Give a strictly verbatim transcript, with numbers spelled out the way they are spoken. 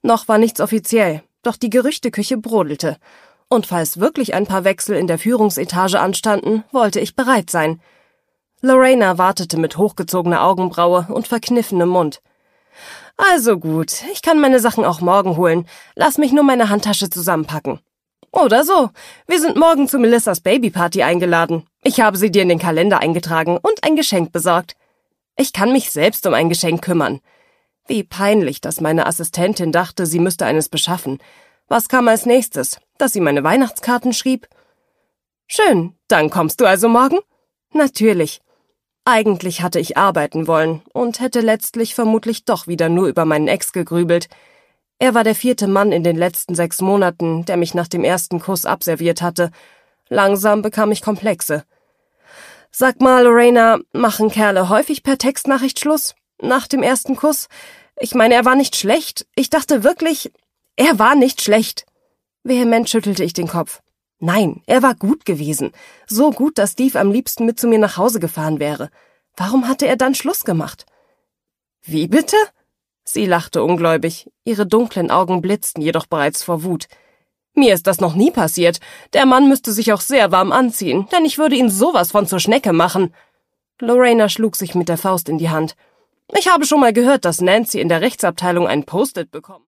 Noch war nichts offiziell, doch die Gerüchteküche brodelte. Und falls wirklich ein paar Wechsel in der Führungsetage anstanden, wollte ich bereit sein. Lorena wartete mit hochgezogener Augenbraue und verkniffenem Mund. »Also gut, ich kann meine Sachen auch morgen holen. Lass mich nur meine Handtasche zusammenpacken.« »Oder so. Wir sind morgen zu Melissas Babyparty eingeladen. Ich habe sie dir in den Kalender eingetragen und ein Geschenk besorgt. Ich kann mich selbst um ein Geschenk kümmern.« Wie peinlich, dass meine Assistentin dachte, sie müsste eines beschaffen. Was kam als nächstes? Dass sie meine Weihnachtskarten schrieb? »Schön, dann kommst du also morgen?« »Natürlich.« Eigentlich hatte ich arbeiten wollen und hätte letztlich vermutlich doch wieder nur über meinen Ex gegrübelt. Er war der vierte Mann in den letzten sechs Monaten, der mich nach dem ersten Kuss abserviert hatte. Langsam bekam ich Komplexe. »Sag mal, Lorena, machen Kerle häufig per Textnachricht Schluss? Nach dem ersten Kuss? Ich meine, er war nicht schlecht. Ich dachte wirklich, er war nicht schlecht.« Vehement schüttelte ich den Kopf. Nein, er war gut gewesen. So gut, dass Steve am liebsten mit zu mir nach Hause gefahren wäre. Warum hatte er dann Schluss gemacht? »Wie bitte?« Sie lachte ungläubig. Ihre dunklen Augen blitzten jedoch bereits vor Wut. »Mir ist das noch nie passiert. Der Mann müsste sich auch sehr warm anziehen, denn ich würde ihn sowas von zur Schnecke machen.« Lorena schlug sich mit der Faust in die Hand. »Ich habe schon mal gehört, dass Nancy in der Rechtsabteilung ein Post-it bekommt.«